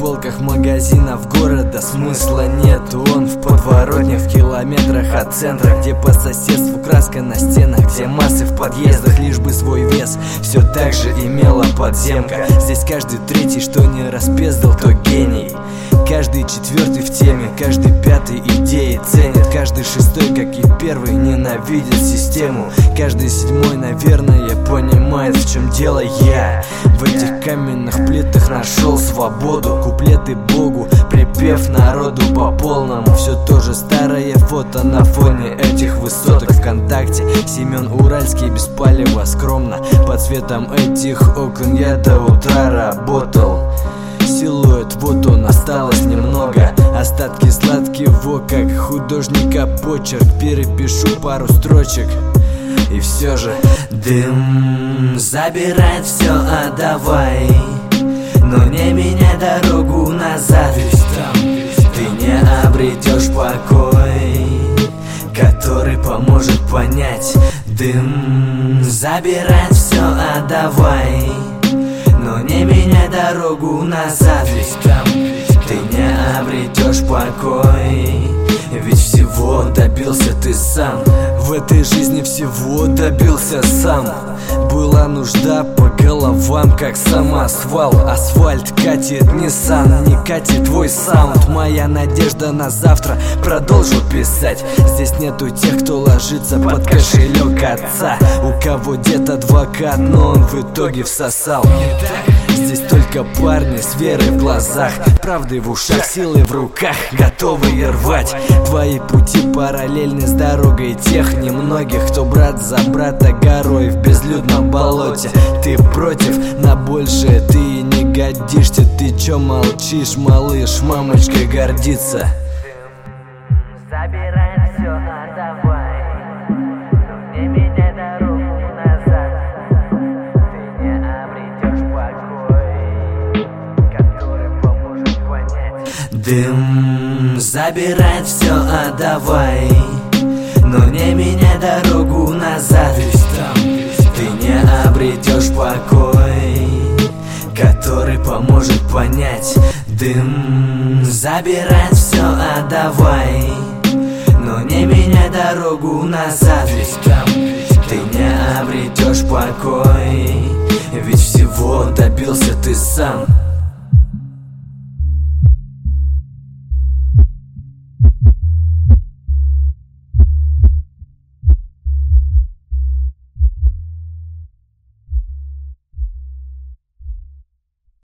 полках магазинов города смысла нет. Он в подворотнях, в километрах от центра, где по соседству краска на стенах, где массы в подъездах, лишь бы свой вес все так же имела подземка. Здесь каждый третий, что не распездал, то гений. Каждый четвертый в теме, каждый пятый идеи ценит, каждый шестой, как и первый, ненавидит систему. Каждый седьмой, наверное, понимает, в чем дело. Я в этих каменных плитах нашел свободу, куплеты Богу, припев народу по полному. Все то же старое фото на фоне этих высоток. ВКонтакте Семен Уральский без палева скромно. Под светом этих окон я до утра работал. Силуэт, вот он, осталось немного. Остатки сладкого, как художника почерк. Перепишу пару строчек. И все же дым забирает все, отдавай, но не меняй дорогу назад. Ты не обретешь покой, который поможет понять. Дым забирает все, отдавай, но не меняй дорогу назад. Ты не обретешь покой, ведь всего добился ты сам. В этой жизни всего добился сам. Была нужда по головам, как самосвал. Асфальт катит Nissan, не катит твой саунд. Моя надежда на завтра, продолжу писать. Здесь нету тех, кто ложится под кошелек отца, у кого дед адвокат, но он в итоге всосал. Здесь только парни с верой в глазах, правдой в ушах, силой в руках, готовые рвать. Твои пути параллельны с дорогой тех немногих, кто брат за брата горой в безлюдном болоте. Ты против, на большее ты не годишься. Ты чё молчишь, малыш, мамочка гордится. Забирай все, отдавай, но не меняй дорогу назад. Ты не обретешь покой, который поможет понять. Дым забирает все, отдавай, но не меняй дорогу назад. Ты не обретешь покой, который поможет понять. Дым забирает все, отдавай, но не меняй дорогу назад. Ты не обретешь покой, ведь всего добился ты сам.